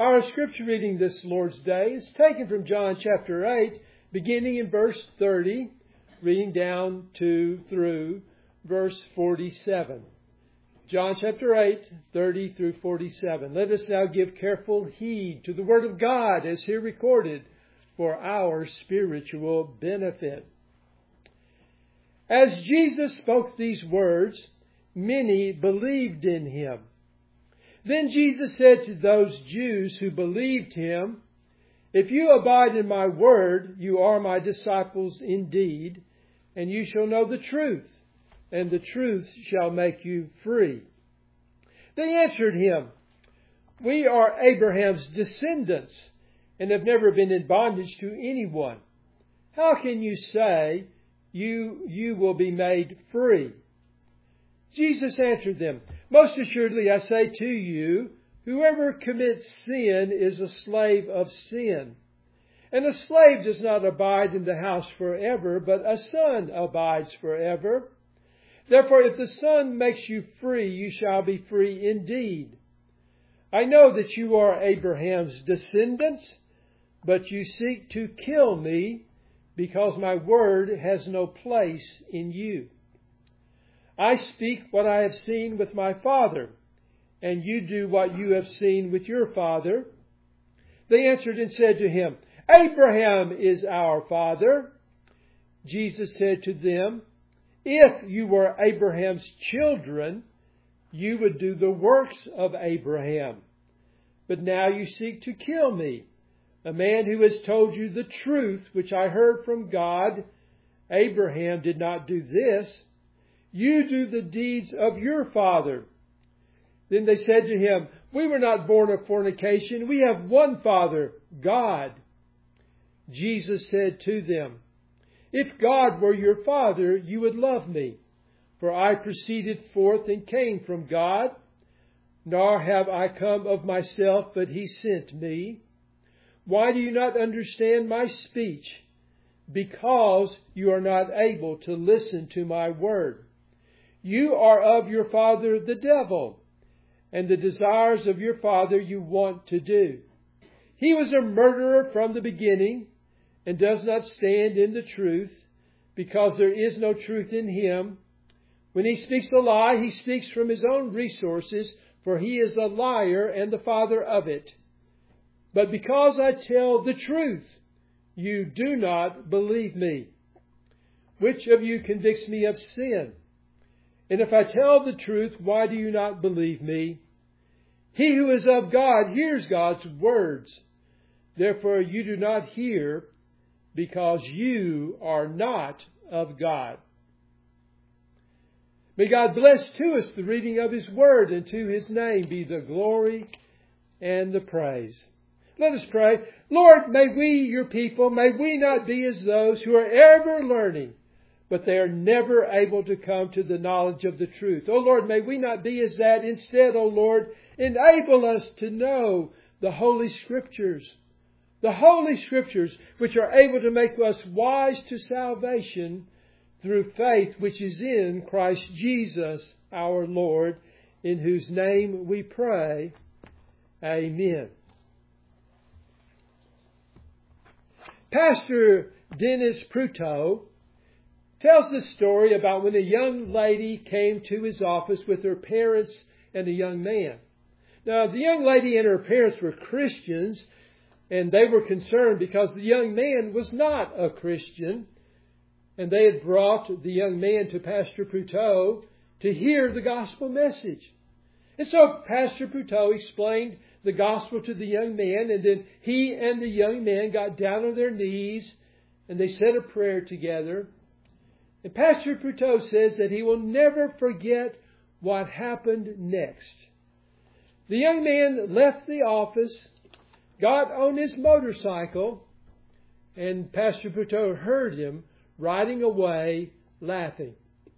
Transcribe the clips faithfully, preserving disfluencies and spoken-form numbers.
Our scripture reading this Lord's Day is taken from John chapter eight, beginning in verse thirty, reading down to through verse forty-seven. John chapter eight, thirty through forty-seven. Let us now give careful heed to the Word of God as here recorded for our spiritual benefit. As Jesus spoke these words, many believed in him. Then Jesus said to those Jews who believed him, "If you abide in my word, you are my disciples indeed, and you shall know the truth, and the truth shall make you free." They answered him, "We are Abraham's descendants, and have never been in bondage to anyone. How can you say you, you will be made free?" Jesus answered them, "Most assuredly I say to you, whoever commits sin is a slave of sin. And a slave does not abide in the house forever, but a son abides forever. Therefore, if the Son makes you free, you shall be free indeed. I know that you are Abraham's descendants, but you seek to kill me, because my word has no place in you. I speak what I have seen with my father, and you do what you have seen with your father." They answered and said to him, "Abraham is our father." Jesus said to them, "If you were Abraham's children, you would do the works of Abraham. But now you seek to kill me, a man who has told you the truth which I heard from God. Abraham did not do this. You do the deeds of your father." Then they said to him, "We were not born of fornication. We have one Father, God." Jesus said to them, "If God were your Father, you would love me, for I proceeded forth and came from God, nor have I come of myself, but he sent me. Why do you not understand my speech? Because you are not able to listen to my word. You are of your father the devil, and the desires of your father you want to do. He was a murderer from the beginning, and does not stand in the truth, because there is no truth in him. When he speaks a lie, he speaks from his own resources, for he is a liar and the father of it. But because I tell the truth, you do not believe me. Which of you convicts me of sin? And if I tell the truth, why do you not believe me? He who is of God hears God's words. Therefore you do not hear, because you are not of God." May God bless to us the reading of his word, and to his name be the glory and the praise. Let us pray. Lord, may we, your people, may we not be as those who are ever learning, but they are never able to come to the knowledge of the truth. Oh Lord, may we not be as that. Instead, oh Lord, enable us to know the Holy Scriptures. The Holy Scriptures, which are able to make us wise to salvation through faith which is in Christ Jesus our Lord, in whose name we pray. Amen. Pastor Dennis Pruto tells the story about when a young lady came to his office with her parents and a young man. Now, the young lady and her parents were Christians, and they were concerned because the young man was not a Christian. And they had brought the young man to Pastor Pruto to hear the gospel message. And so Pastor Pruto explained the gospel to the young man, and then he and the young man got down on their knees and they said a prayer together. And Pastor Pruto says that he will never forget what happened next. The young man left the office, got on his motorcycle, and Pastor Pruto heard him riding away laughing.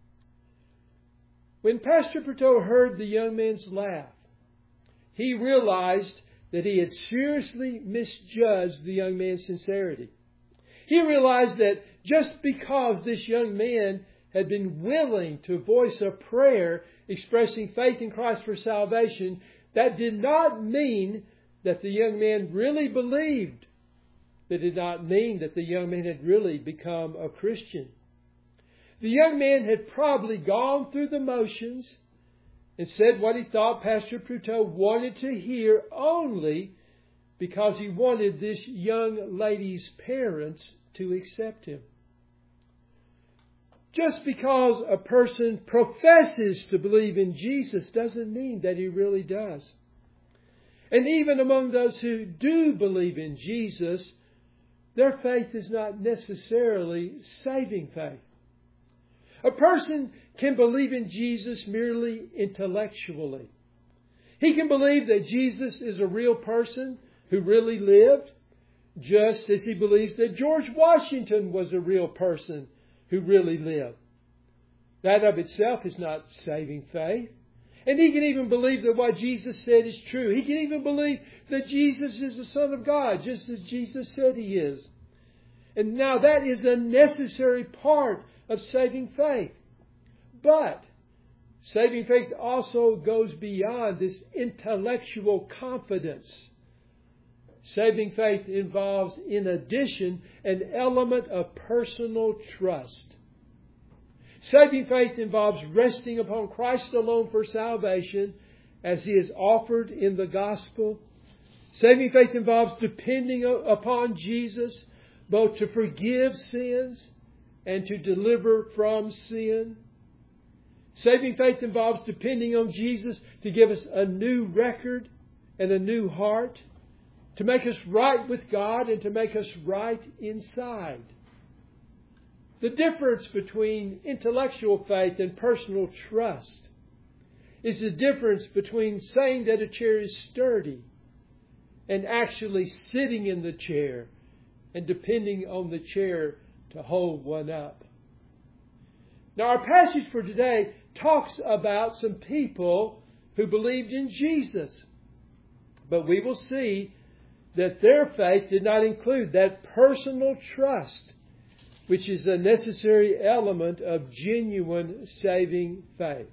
When Pastor Pruto heard the young man's laugh, he realized that he had seriously misjudged the young man's sincerity. He realized that just because this young man had been willing to voice a prayer expressing faith in Christ for salvation, that did not mean that the young man really believed. That did not mean that the young man had really become a Christian. The young man had probably gone through the motions and said what he thought Pastor Pruteau wanted to hear only because he wanted this young lady's parents to accept him. Just because a person professes to believe in Jesus doesn't mean that he really does. And even among those who do believe in Jesus, their faith is not necessarily saving faith. A person can believe in Jesus merely intellectually. He can believe that Jesus is a real person who really lived, just as he believes that George Washington was a real person who really lived. That of itself is not saving faith. And he can even believe that what Jesus said is true. He can even believe that Jesus is the Son of God, just as Jesus said he is. And now that is a necessary part of saving faith. But saving faith also goes beyond this intellectual confidence. Saving faith involves, in addition, an element of personal trust. Saving faith involves resting upon Christ alone for salvation as He is offered in the gospel. Saving faith involves depending upon Jesus both to forgive sins and to deliver from sin. Saving faith involves depending on Jesus to give us a new record and a new heart, to make us right with God and to make us right inside. The difference between intellectual faith and personal trust is the difference between saying that a chair is sturdy and actually sitting in the chair and depending on the chair to hold one up. Now, our passage for today talks about some people who believed in Jesus. But we will see that their faith did not include that personal trust, which is a necessary element of genuine saving faith.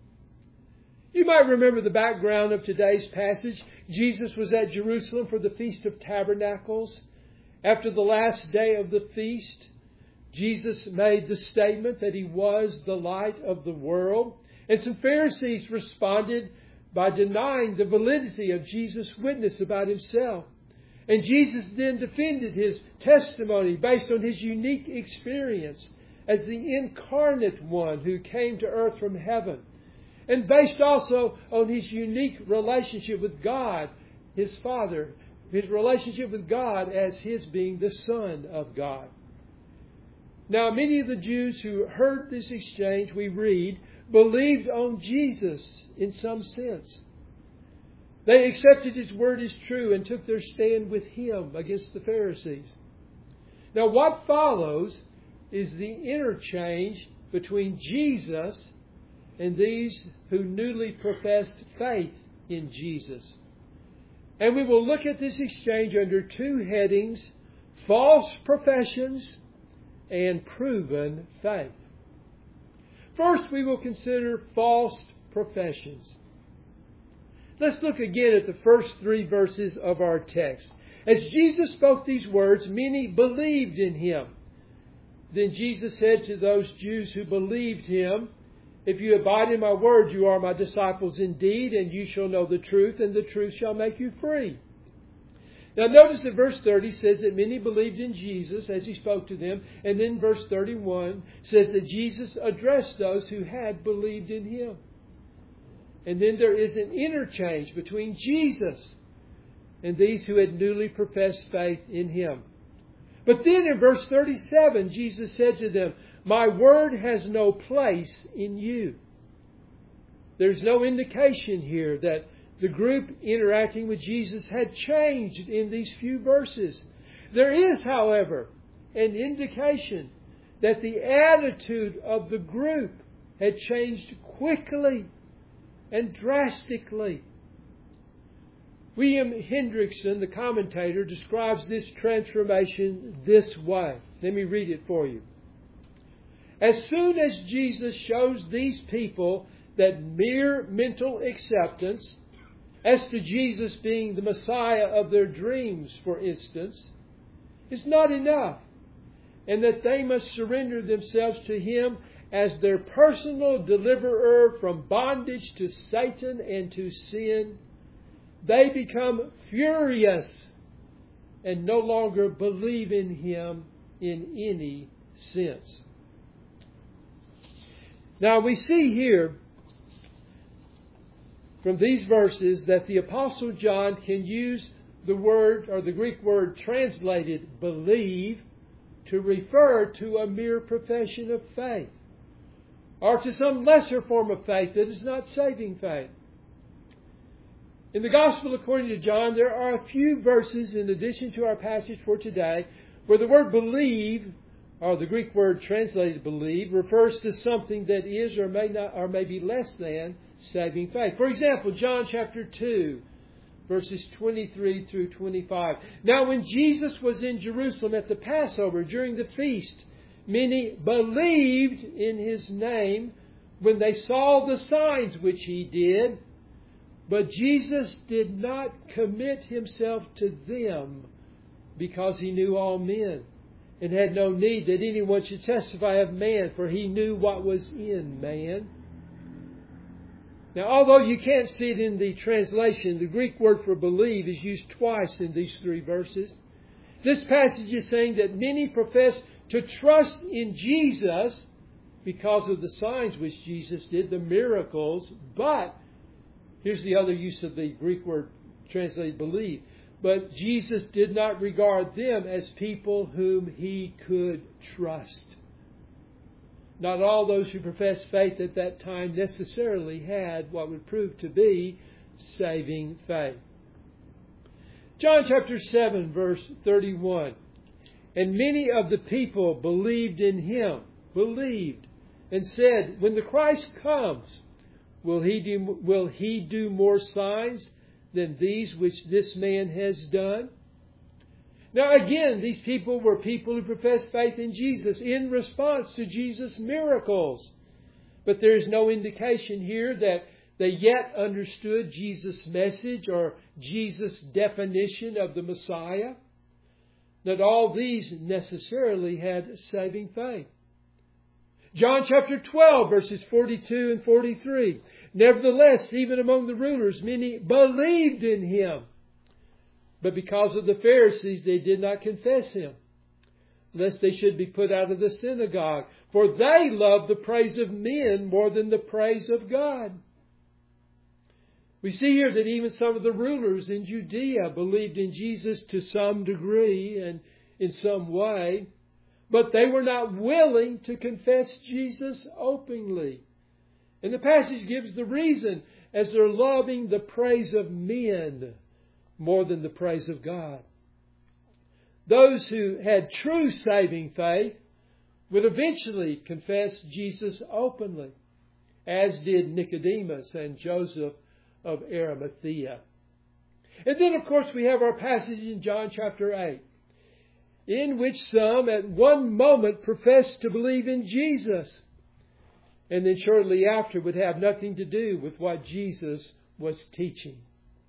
You might remember the background of today's passage. Jesus was at Jerusalem for the Feast of Tabernacles. After the last day of the feast, Jesus made the statement that He was the light of the world. And some Pharisees responded by denying the validity of Jesus' witness about Himself. And Jesus then defended His testimony based on His unique experience as the incarnate one who came to earth from heaven. And based also on His unique relationship with God, His Father. His relationship with God as His being the Son of God. Now, many of the Jews who heard this exchange, we read, believed on Jesus in some sense. They accepted His word as true and took their stand with Him against the Pharisees. Now, what follows is the interchange between Jesus and these who newly professed faith in Jesus. And we will look at this exchange under two headings: false professions and proven faith. First, we will consider false professions. Let's look again at the first three verses of our text. As Jesus spoke these words, many believed in Him. Then Jesus said to those Jews who believed Him, "If you abide in my word, you are my disciples indeed, and you shall know the truth, and the truth shall make you free." Now notice that verse thirty says that many believed in Jesus as He spoke to them. And then verse thirty-one says that Jesus addressed those who had believed in Him. And then there is an interchange between Jesus and these who had newly professed faith in Him. But then in verse thirty-seven, Jesus said to them, "My word has no place in you." There's no indication here that the group interacting with Jesus had changed in these few verses. There is, however, an indication that the attitude of the group had changed quickly and drastically. William Hendrickson, the commentator, describes this transformation this way. Let me read it for you. As soon as Jesus shows these people that mere mental acceptance as to Jesus being the Messiah of their dreams, for instance, is not enough, and that they must surrender themselves to Him as their personal deliverer from bondage to Satan and to sin, they become furious and no longer believe in Him in any sense. Now we see here from these verses that the Apostle John can use the word, or the Greek word translated believe, to refer to a mere profession of faith, or to some lesser form of faith that is not saving faith. In the Gospel according to John, there are a few verses in addition to our passage for today where the word believe, or the Greek word translated believe, refers to something that is or may not, or may be less than saving faith. For example, John chapter two, verses twenty-three through twenty-five. Now when Jesus was in Jerusalem at the Passover during the feast, many believed in His name when they saw the signs which He did. But Jesus did not commit Himself to them because He knew all men and had no need that anyone should testify of man, for He knew what was in man. Now, although you can't see it in the translation, the Greek word for believe is used twice in these three verses. This passage is saying that many profess to trust in Jesus because of the signs which Jesus did, the miracles, but here's the other use of the Greek word translated believe. But Jesus did not regard them as people whom He could trust. Not all those who professed faith at that time necessarily had what would prove to be saving faith. John chapter seven, verse thirty-one. And many of the people believed in Him, believed, and said, when the Christ comes, Will he do, will he do more signs than these which this man has done? Now again, these people were people who professed faith in Jesus in response to Jesus' miracles. But there is no indication here that they yet understood Jesus' message or Jesus' definition of the Messiah. That all these necessarily had saving faith. John chapter twelve, verses forty-two and forty-three. Nevertheless, even among the rulers, many believed in Him. But because of the Pharisees, they did not confess Him, lest they should be put out of the synagogue. For they loved the praise of men more than the praise of God. We see here that even some of the rulers in Judea believed in Jesus to some degree and in some way. But they were not willing to confess Jesus openly. And the passage gives the reason, as they're loving the praise of men more than the praise of God. Those who had true saving faith would eventually confess Jesus openly, as did Nicodemus and Joseph of Arimathea. And then, of course, we have our passage in John chapter eight, in which some at one moment professed to believe in Jesus, and then shortly after would have nothing to do with what Jesus was teaching.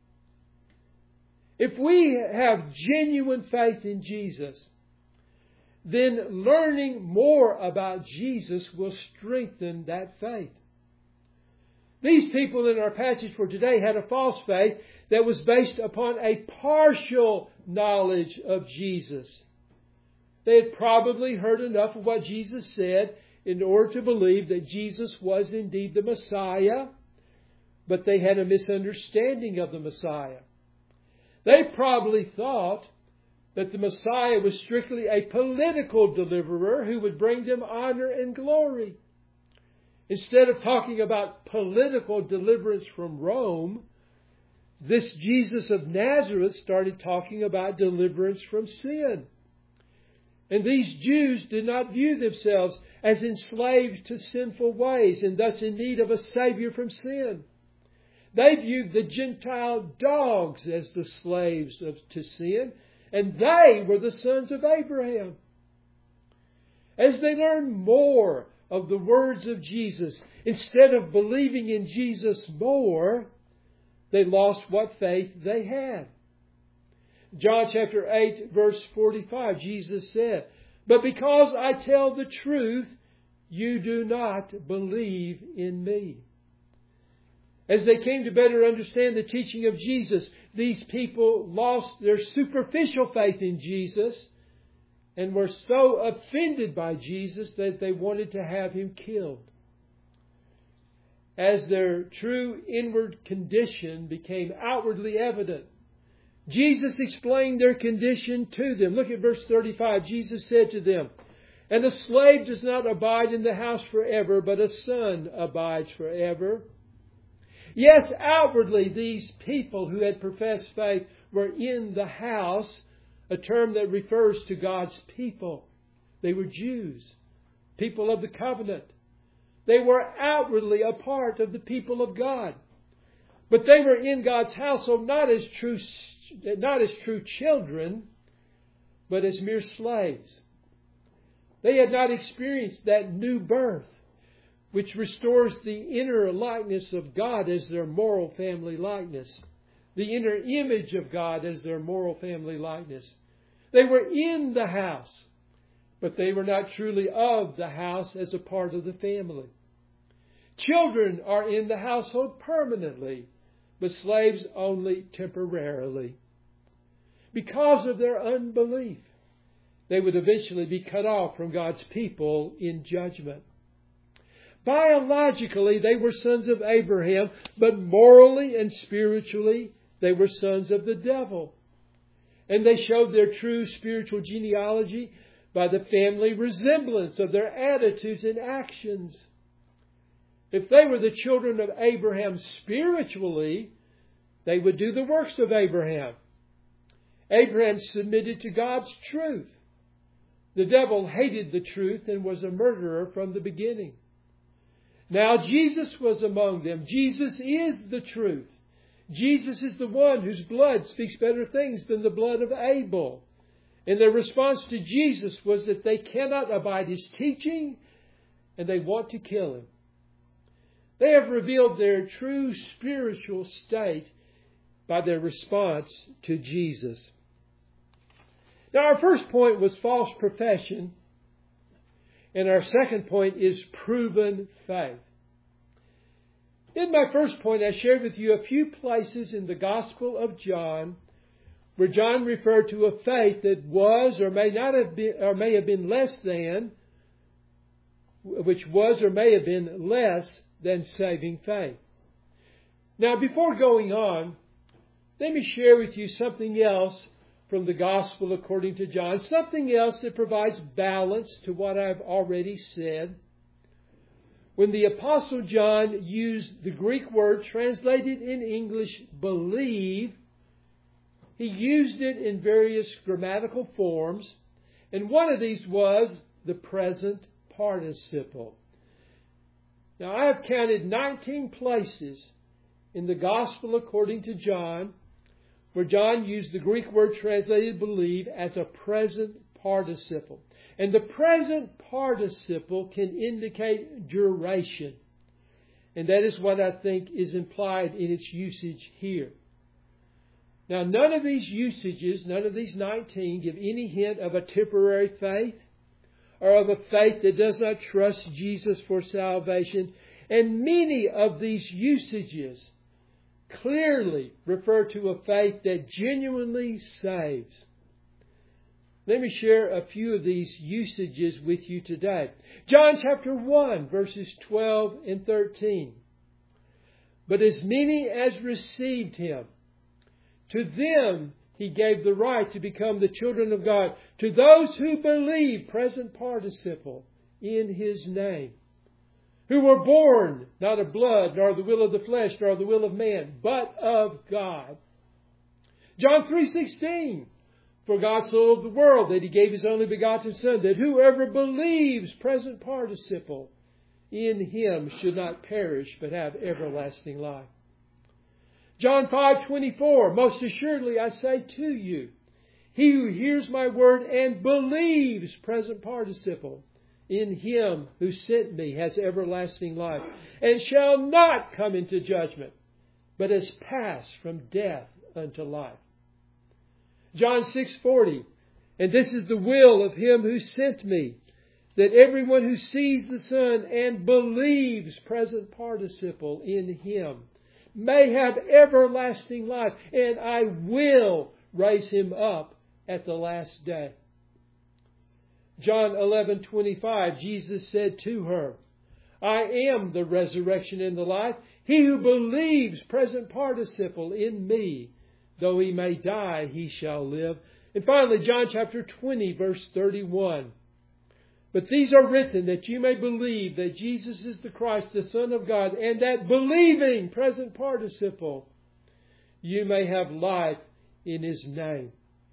If we have genuine faith in Jesus, then learning more about Jesus will strengthen that faith. These people in our passage for today had a false faith that was based upon a partial knowledge of Jesus. They had probably heard enough of what Jesus said in order to believe that Jesus was indeed the Messiah, but they had a misunderstanding of the Messiah. They probably thought that the Messiah was strictly a political deliverer who would bring them honor and glory. Instead of talking about political deliverance from Rome, this Jesus of Nazareth started talking about deliverance from sin. And these Jews did not view themselves as enslaved to sinful ways and thus in need of a Savior from sin. They viewed the Gentile dogs as the slaves of, to sin, and they were the sons of Abraham. As they learned more of the words of Jesus, instead of believing in Jesus more, they lost what faith they had. John chapter eight, verse forty-five, Jesus said, "But because I tell the truth, you do not believe in me." As they came to better understand the teaching of Jesus, these people lost their superficial faith in Jesus and were so offended by Jesus that they wanted to have Him killed. As their true inward condition became outwardly evident, Jesus explained their condition to them. Look at verse thirty-five. Jesus said to them, "And a slave does not abide in the house forever, but a son abides forever." Yes, outwardly these people who had professed faith were in the house, a term that refers to God's people. They were Jews, people of the covenant. They were outwardly a part of the people of God. But they were in God's household not as true, not as true children, but as mere slaves. They had not experienced that new birth, which restores the inner likeness of God as their moral family likeness, the inner image of God as their moral family likeness. They were in the house, but they were not truly of the house as a part of the family. Children are in the household permanently, but slaves only temporarily. Because of their unbelief, they would eventually be cut off from God's people in judgment. Biologically, they were sons of Abraham, but morally and spiritually, they were sons of the devil. And they showed their true spiritual genealogy by the family resemblance of their attitudes and actions. If they were the children of Abraham spiritually, they would do the works of Abraham. Abraham submitted to God's truth. The devil hated the truth and was a murderer from the beginning. Now Jesus was among them. Jesus is the truth. Jesus is the one whose blood speaks better things than the blood of Abel. And their response to Jesus was that they cannot abide His teaching and they want to kill Him. They have revealed their true spiritual state by their response to Jesus. Now, our first point was false profession, and our second point is proven faith. In my first point, I shared with you a few places in the Gospel of John where John referred to a faith that was or may not have been, or may have been less than, which was or may have been less than saving faith. Now, before going on, let me share with you something else from the Gospel according to John, something else that provides balance to what I've already said. When the Apostle John used the Greek word translated in English, believe, he used it in various grammatical forms, and one of these was the present participle. Now, I have counted nineteen places in the Gospel according to John where John used the Greek word translated believe as a present participle. And the present participle can indicate duration. And that is what I think is implied in its usage here. Now, none of these usages, none of these nineteen, give any hint of a temporary faith or of a faith that does not trust Jesus for salvation. And many of these usages clearly refer to a faith that genuinely saves. Let me share a few of these usages with you today. John chapter one, verses twelve and thirteen. But as many as received Him, to them He gave the right to become the children of God, to those who believe, present participle, in His name, who were born not of blood, nor the will of the flesh, nor the will of man, but of God. John three sixteen. For God so loved the world that He gave His only begotten Son, that whoever believes, present participle, in Him should not perish, but have everlasting life. John five twenty-four. Most assuredly I say to you, he who hears my word and believes, present participle, in Him who sent me has everlasting life, and shall not come into judgment, but has passed from death unto life. John six forty, and this is the will of him who sent me, that everyone who sees the Son and believes, present participle, in him, may have everlasting life, and I will raise him up at the last day. John eleven twenty-five, Jesus said to her, I am the resurrection and the life. He who believes, present participle, in me, though he may die, he shall live. And finally, John chapter twenty, verse thirty-one. But these are written that you may believe that Jesus is the Christ, the Son of God, and that believing, present participle, you may have life in his name.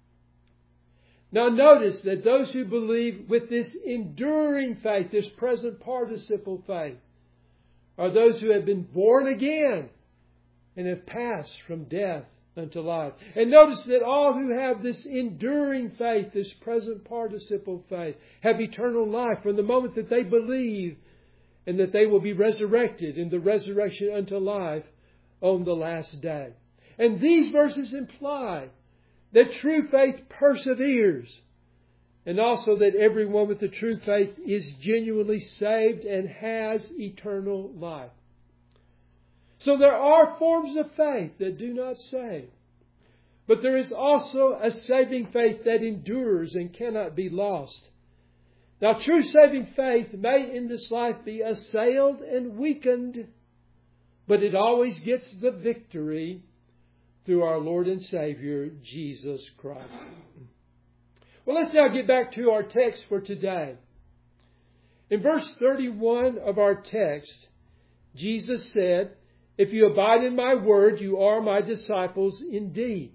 Now notice that those who believe with this enduring faith, this present participle faith, are those who have been born again and have passed from death unto life. And notice that all who have this enduring faith, this present participle faith, have eternal life from the moment that they believe, and that they will be resurrected in the resurrection unto life on the last day. And these verses imply that true faith perseveres, and also that everyone with the true faith is genuinely saved and has eternal life. So there are forms of faith that do not save. But there is also a saving faith that endures and cannot be lost. Now, true saving faith may in this life be assailed and weakened, but it always gets the victory through our Lord and Savior, Jesus Christ. Well, let's now get back to our text for today. In verse thirty-one of our text, Jesus said, if you abide in my word, you are my disciples indeed.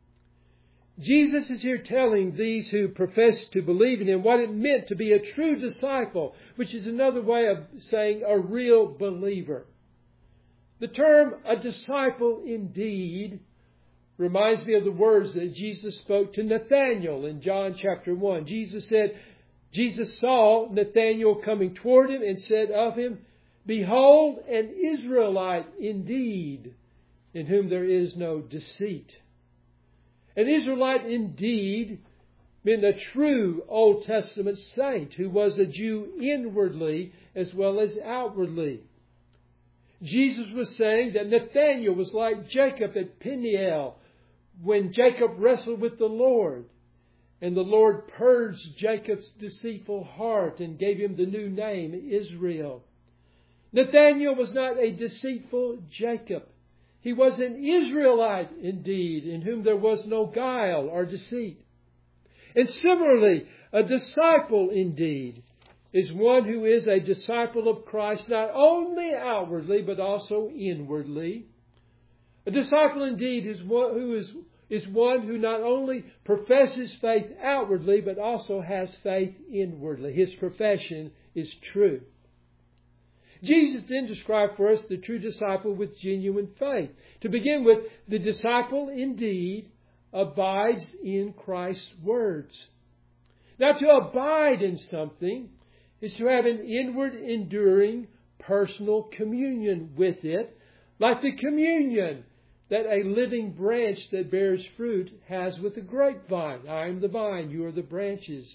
Jesus is here telling these who profess to believe in him what it meant to be a true disciple, which is another way of saying a real believer. The term a disciple indeed reminds me of the words that Jesus spoke to Nathanael in John chapter one. Jesus said, Jesus saw Nathanael coming toward him and said of him, behold, an Israelite indeed, in whom there is no deceit. An Israelite indeed meant a true Old Testament saint who was a Jew inwardly as well as outwardly. Jesus was saying that Nathanael was like Jacob at Peniel when Jacob wrestled with the Lord, and the Lord purged Jacob's deceitful heart and gave him the new name Israel. Nathanael was not a deceitful Jacob. He was an Israelite indeed, in whom there was no guile or deceit. And similarly, a disciple indeed is one who is a disciple of Christ, not only outwardly, but also inwardly. A disciple indeed is one who is, is one who not only professes faith outwardly, but also has faith inwardly. His profession is true. Jesus then described for us the true disciple with genuine faith. To begin with, the disciple indeed abides in Christ's words. Now, to abide in something is to have an inward, enduring, personal communion with it, like the communion that a living branch that bears fruit has with the grapevine. I am the vine, you are the branches.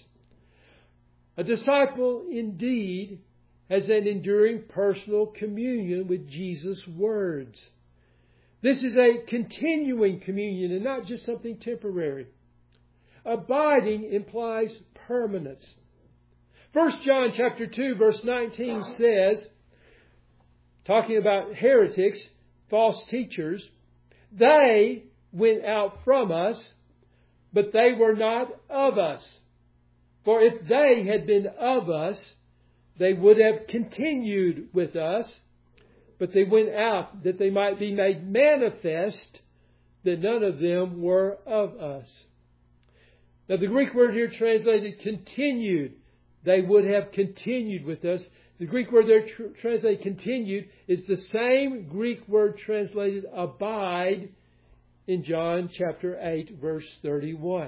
A disciple indeed has an enduring personal communion with Jesus' words. This is a continuing communion and not just something temporary. Abiding implies permanence. First John chapter two verse nineteen says, talking about heretics, false teachers, they went out from us, but they were not of us. For if they had been of us, they would have continued with us, but they went out that they might be made manifest that none of them were of us. Now the Greek word here translated continued, they would have continued with us. The Greek word there tr- translated continued is the same Greek word translated abide in John chapter eight verse thirty-one.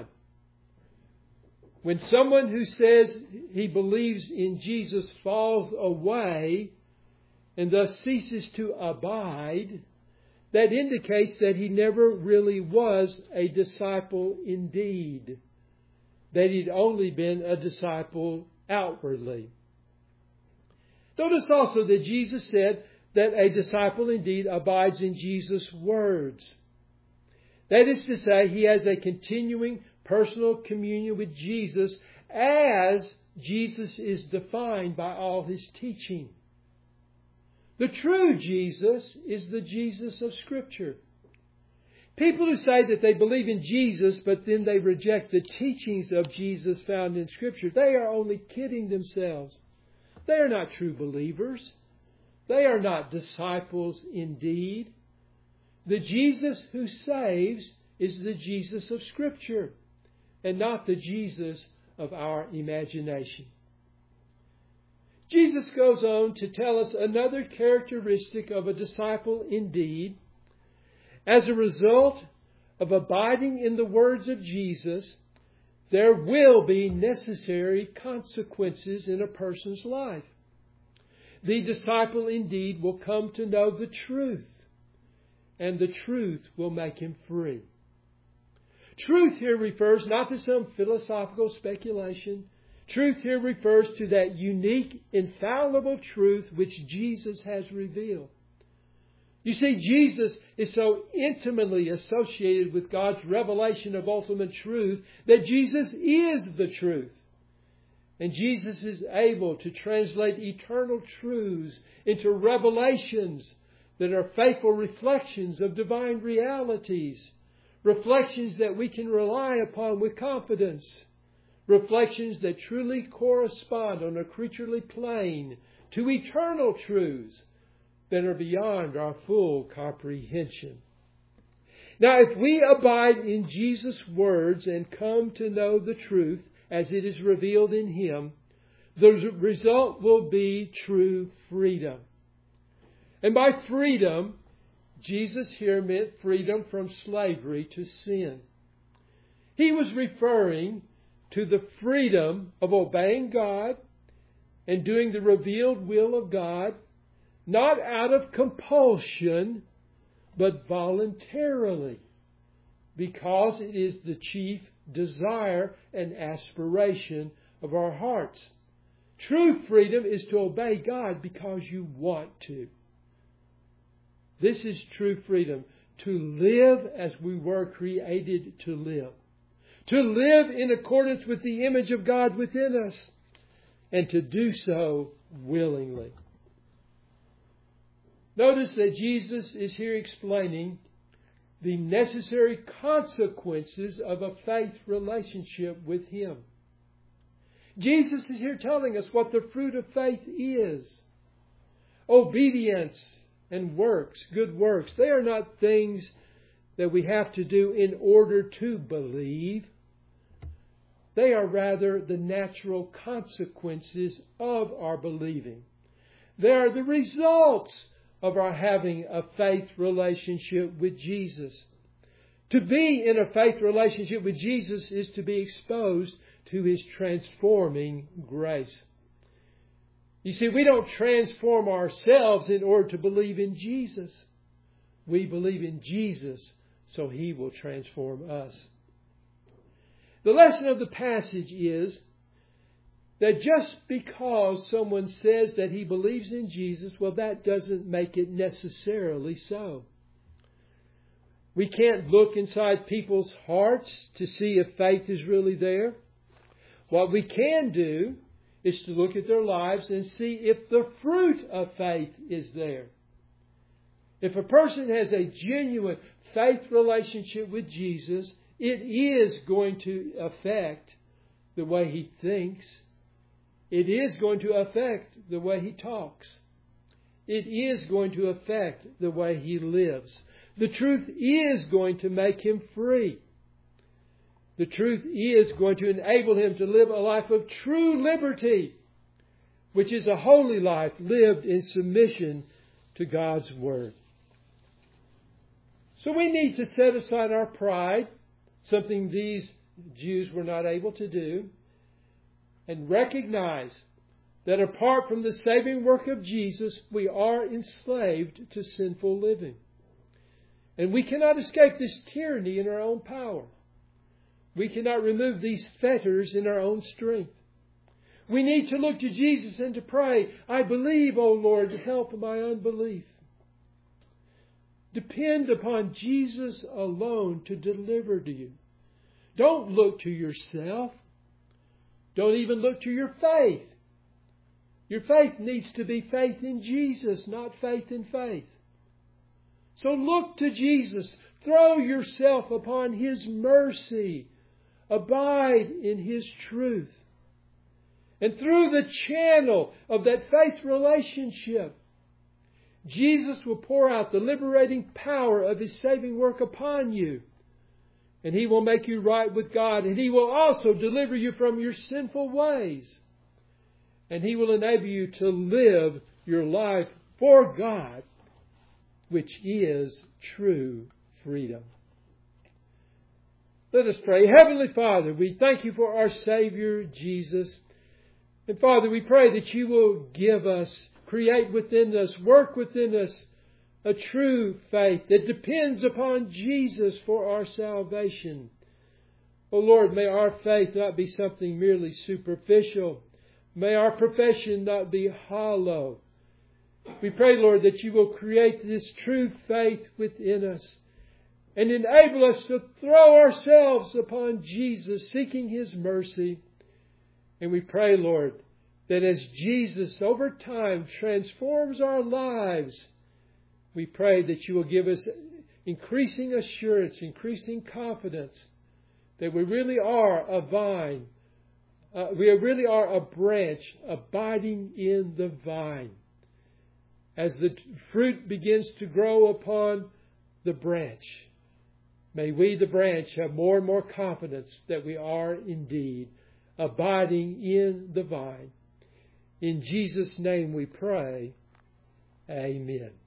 When someone who says he believes in Jesus falls away and thus ceases to abide, that indicates that he never really was a disciple indeed, that he'd only been a disciple outwardly. Notice also that Jesus said that a disciple indeed abides in Jesus' words. That is to say, he has a continuing personal communion with Jesus as Jesus is defined by all his teaching. The true Jesus is the Jesus of Scripture. People who say that they believe in Jesus, but then they reject the teachings of Jesus found in Scripture, they are only kidding themselves. They are not true believers. They are not disciples indeed. The Jesus who saves is the Jesus of Scripture, and not the Jesus of our imagination. Jesus goes on to tell us another characteristic of a disciple indeed. As a result of abiding in the words of Jesus, there will be necessary consequences in a person's life. The disciple indeed will come to know the truth, and the truth will make him free. Truth here refers not to some philosophical speculation. Truth here refers to that unique, infallible truth which Jesus has revealed. You see, Jesus is so intimately associated with God's revelation of ultimate truth that Jesus is the truth. And Jesus is able to translate eternal truths into revelations that are faithful reflections of divine realities, reflections that we can rely upon with confidence, reflections that truly correspond on a creaturely plane to eternal truths that are beyond our full comprehension. Now, if we abide in Jesus' words and come to know the truth as it is revealed in Him, the result will be true freedom. And by freedom, Jesus here meant freedom from slavery to sin. He was referring to the freedom of obeying God and doing the revealed will of God, not out of compulsion, but voluntarily, because it is the chief desire and aspiration of our hearts. True freedom is to obey God because you want to. This is true freedom, to live as we were created to live. To live in accordance with the image of God within us, and to do so willingly. Notice that Jesus is here explaining the necessary consequences of a faith relationship with Him. Jesus is here telling us what the fruit of faith is. Obedience and works, good works, they are not things that we have to do in order to believe. They are rather the natural consequences of our believing. They are the results of our having a faith relationship with Jesus. To be in a faith relationship with Jesus is to be exposed to His transforming grace. You see, we don't transform ourselves in order to believe in Jesus. We believe in Jesus so He will transform us. The lesson of the passage is that just because someone says that he believes in Jesus, well, that doesn't make it necessarily so. We can't look inside people's hearts to see if faith is really there. What we can do is to look at their lives and see if the fruit of faith is there. If a person has a genuine faith relationship with Jesus, it is going to affect the way he thinks. It is going to affect the way he talks. It is going to affect the way he lives. The truth is going to make him free. The truth is going to enable him to live a life of true liberty, which is a holy life lived in submission to God's Word. So we need to set aside our pride, something these Jews were not able to do, and recognize that apart from the saving work of Jesus, we are enslaved to sinful living. And we cannot escape this tyranny in our own power. We cannot remove these fetters in our own strength. We need to look to Jesus and to pray, I believe, O Lord, help my unbelief. Depend upon Jesus alone to deliver to you. Don't look to yourself. Don't even look to your faith. Your faith needs to be faith in Jesus, not faith in faith. So look to Jesus. Throw yourself upon His mercy. Abide in His truth. And through the channel of that faith relationship, Jesus will pour out the liberating power of His saving work upon you. And He will make you right with God. And He will also deliver you from your sinful ways. And He will enable you to live your life for God, which is true freedom. Let us pray. Heavenly Father, we thank You for our Savior, Jesus. And Father, we pray that You will give us, create within us, work within us a true faith that depends upon Jesus for our salvation. Oh Lord, may our faith not be something merely superficial. May our profession not be hollow. We pray, Lord, that You will create this true faith within us and enable us to throw ourselves upon Jesus, seeking His mercy. And we pray, Lord, that as Jesus over time transforms our lives, we pray that You will give us increasing assurance, increasing confidence that we really are a vine. Uh, we really are a branch abiding in the vine. As the fruit begins to grow upon the branch, may we, the branch, have more and more confidence that we are indeed abiding in the vine. In Jesus' name we pray. Amen.